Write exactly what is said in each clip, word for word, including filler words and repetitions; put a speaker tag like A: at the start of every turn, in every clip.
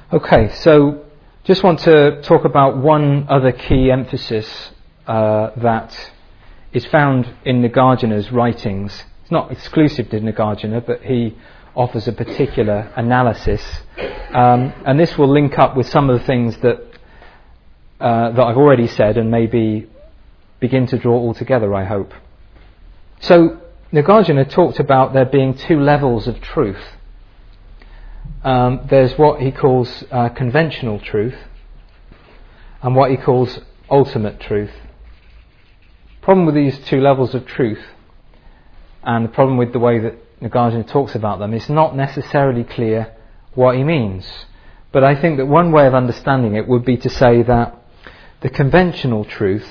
A: Okay, so just want to talk about one other key emphasis uh, that is found in Nagarjuna's writings. It's not exclusive to Nagarjuna, but he offers a particular analysis, um, and this will link up with some of the things that uh, that I've already said, and maybe begin to draw all together, I hope. So Nagarjuna talked about there being two levels of truth. Um, there's what he calls uh, conventional truth and what he calls ultimate truth. Problem with these two levels of truth, and the problem with the way that Nagarjuna talks about them, is not necessarily clear what he means. But I think that one way of understanding it would be to say that the conventional truth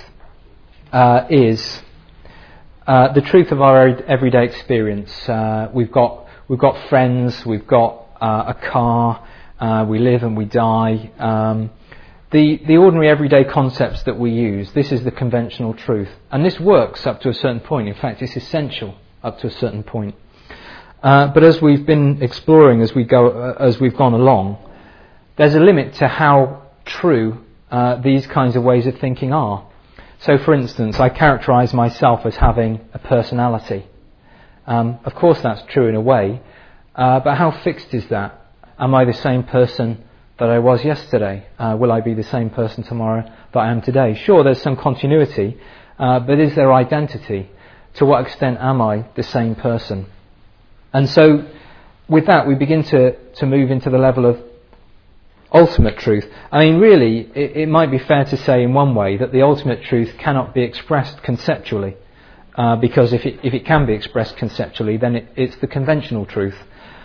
A: uh, is uh, the truth of our everyday experience. Uh, we've got we've got friends, we've got uh, a car, uh, we live and we die. Um, the the ordinary everyday concepts that we use. This is the conventional truth, and this works up to a certain point. In fact, it's essential up to a certain point. Uh, but as we've been exploring, as we go, uh, as we've gone along, there's a limit to how true uh, these kinds of ways of thinking are. So, for instance, I characterise myself as having a personality. Um, of course, that's true in a way, uh, but how fixed is that? Am I the same person that I was yesterday? Uh, will I be the same person tomorrow that I am today? Sure, there's some continuity, uh, but is there identity? To what extent am I the same person? And so, with that, we begin to, to move into the level of ultimate truth. I mean, really, it, it might be fair to say in one way that the ultimate truth cannot be expressed conceptually, uh, because if it, if it can be expressed conceptually, then it, it's the conventional truth.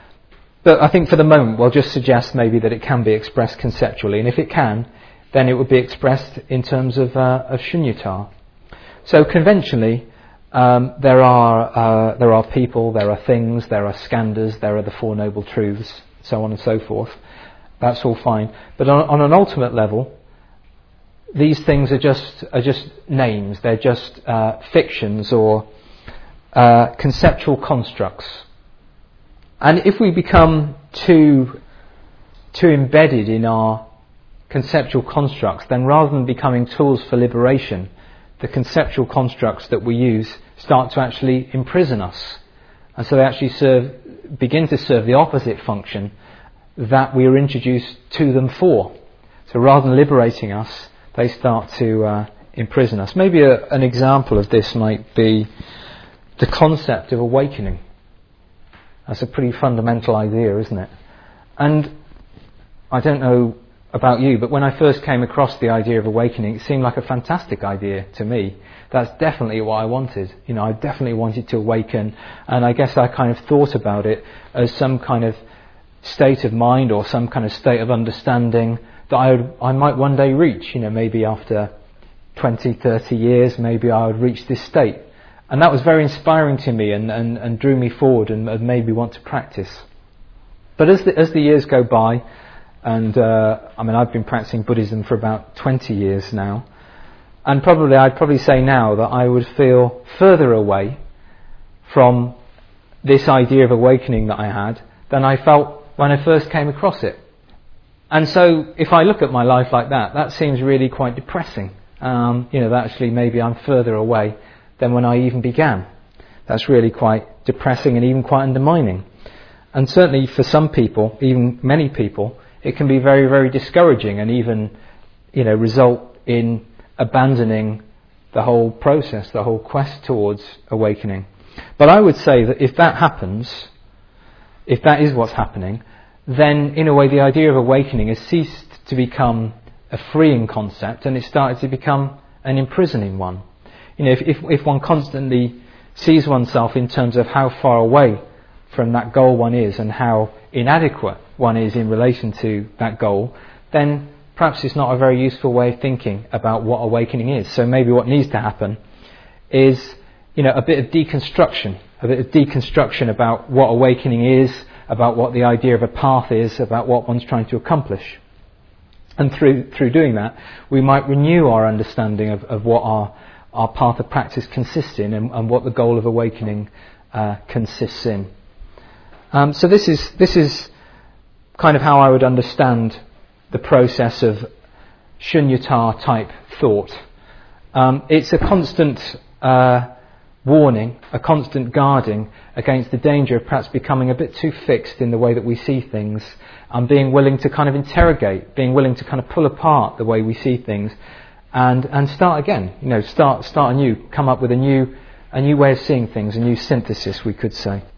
A: But I think for the moment, we'll just suggest maybe that it can be expressed conceptually, and if it can, then it would be expressed in terms of, uh, of shunyata. So conventionally, Um, there are uh, there are people, there are things, there are skandhas, there are the Four Noble Truths, so on and so forth. That's all fine. But on, on an ultimate level, these things are just are just names. They're just uh, fictions or uh, conceptual constructs. And if we become too too embedded in our conceptual constructs, then rather than becoming tools for liberation, the conceptual constructs that we use start to actually imprison us. And so they actually serve, begin to serve the opposite function that we were introduced to them for. So rather than liberating us, they start to uh, imprison us. Maybe a, an example of this might be the concept of awakening. That's a pretty fundamental idea, isn't it? And I don't know about you, but when I first came across the idea of awakening, it seemed like a fantastic idea to me. That's definitely what I wanted. You know, I definitely wanted to awaken, and I guess I kind of thought about it as some kind of state of mind or some kind of state of understanding that I would, I might one day reach. You know, maybe after twenty, thirty years, maybe I would reach this state. And that was very inspiring to me and, and, and drew me forward and, and made me want to practice. But as the, as the years go by, and uh, I mean, I've been practicing Buddhism for about twenty years now, and probably I'd probably say now that I would feel further away from this idea of awakening that I had than I felt when I first came across it. And so, if I look at my life like that, that seems really quite depressing. Um, you know, that actually maybe I'm further away than when I even began. That's really quite depressing and even quite undermining. And certainly for some people, even many people, it can be very, very discouraging and even, you know, result in abandoning the whole process, the whole quest towards awakening. But I would say that if that happens, if that is what's happening, then in a way the idea of awakening has ceased to become a freeing concept and it started to become an imprisoning one. You know, if, if, if one constantly sees oneself in terms of how far away from that goal one is and how inadequate one is in relation to that goal, then perhaps it's not a very useful way of thinking about what awakening is. So maybe what needs to happen is, you know, a bit of deconstruction, a bit of deconstruction about what awakening is, about what the idea of a path is, about what one's trying to accomplish. And through through doing that, we might renew our understanding of, of what our, our path of practice consists in and, and what the goal of awakening uh, consists in. Um, so this is this is kind of how I would understand the process of shunyata type thought. Um, it's a constant uh, warning, a constant guarding against the danger of perhaps becoming a bit too fixed in the way that we see things, and being willing to kind of interrogate, being willing to kind of pull apart the way we see things, and and start again. You know, start start anew, come up with a new a new way of seeing things, a new synthesis, we could say.